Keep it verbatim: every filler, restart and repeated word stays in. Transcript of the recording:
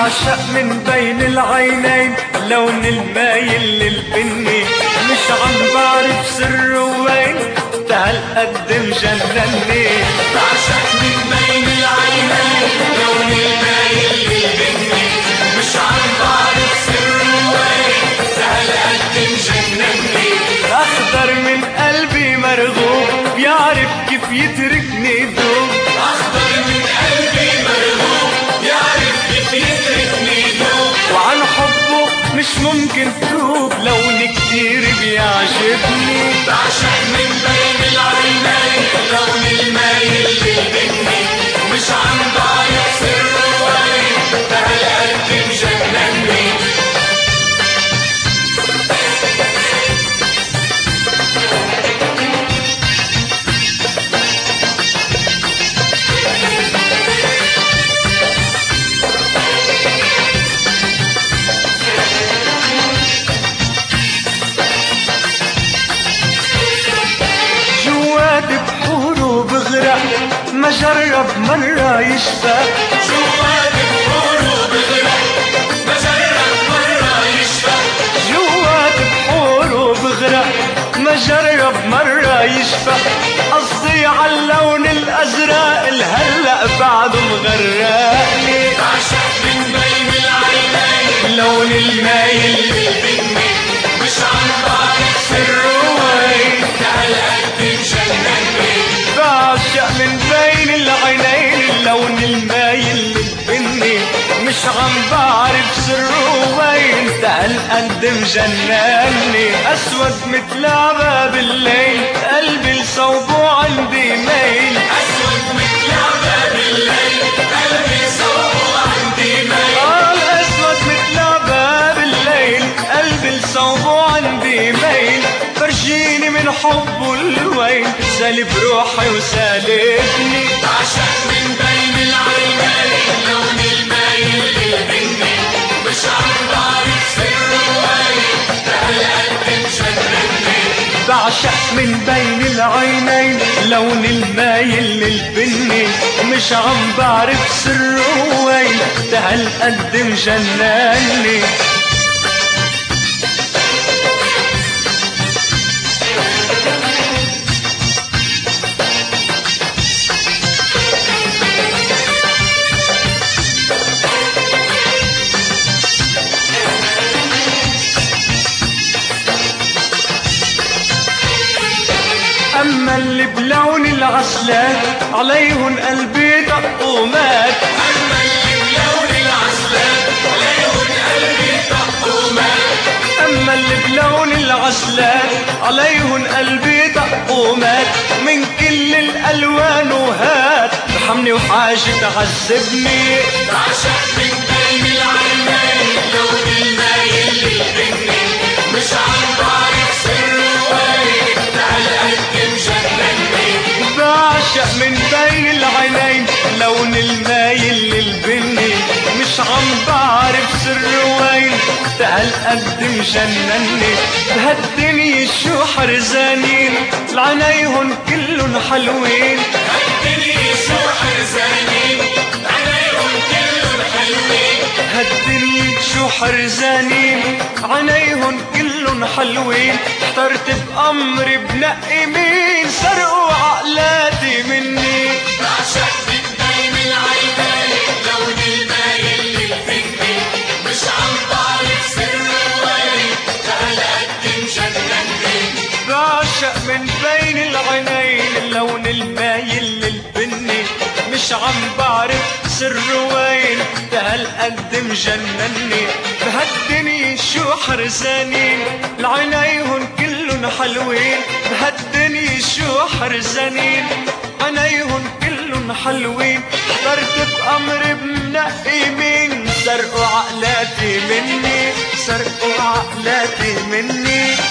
بعشق من بين العينين لون المايل للبني، مش عم بعرف سره وين هالقد مجنني. بعشق من بين العينين لون المايل للبني، مش عم بعرف سره وين هالقد مجنني. أخضر من قلبي مرغوب بيعرف كيف يتركني دوب، أخضر من قلبي مرغوب بيعرف كيف يتركني دوب. وعن حبه مش ممكن توب لون كتير بيعجبني. بعشق من بين العينين لون المايل للبني، مش عم بعرف سره وين هالقد مجنني. ما جرب مرة يشفى، جوات بحوره بغرق ما جرب مرة يشفى. جوات بحوره بغرق ما جرب مرة يشفى. قصدي عاللون الأزرق الهلأ بعده مغرقني. بعشق من بين العينين لون المايل للبني، مش عم بعرف سره وين هالقد مجنني. بعشق من بين العينين اللون المايل للبني، مش عم بعرف سره وين هالقد مجنني. اسود مثل عباب الليل قلبي لصوبه عندي ميل، أسود مثل عباب الليل قلبي صوبه عندي ميل. آه الأسود مثل عباب الليل قلبي لصوبه عندي ميل. فرجيني من حبه الوين سالب روحي وسالبني. بعشق من بين العينين لون المايل للبني، مش عم بعرف سره وين هالقد مجنني. بعشق من بين العينين لون المايل للبني، مش عم بعرف سره وين هالقد مجنني. أما اللي بلون العسلات عليهن قلبي دق ومات. أما اللي بلون العسلات عليهن قلبي دق ومات. أما اللي بلون العسلات عليهن قلبي دق ومات. من كل الألوان وهات ارحمني وحاجة تعذبني. بعشق من بين العينين لون المايل للبني، مش عم بعرف سره وين هالقد مجنني. بعشق من بين العينين لون المايل للبني، مش عم بعرف سر وين هالقد مجنني. بهالدنيا شو حرزانين العنيهن كلن حلوين. هالدنيا شو حرزانين عليهم كلهم حلوين. هالدنيا شو حرزانين عنيهن كلن حلوين. احترت بأمري بنقي مين سرقوا عقلاتي مني. بعشق من بين العينين لون المايل للبني، مش عم بعرف سره وين هالقد مجنني. بعشق من بين العينين اللون المايل للبني، مش عم بعرف سر وين هالقد مجنني. بهالدنيا شو حرزانين العينيهن كلن حلوين. بهالدنيا شو حرزانين عينيهن كلن حلوين. احضرت بأمر بنقي مين سرقوا عقلاتي مني. سرقوا عقلاتي مني.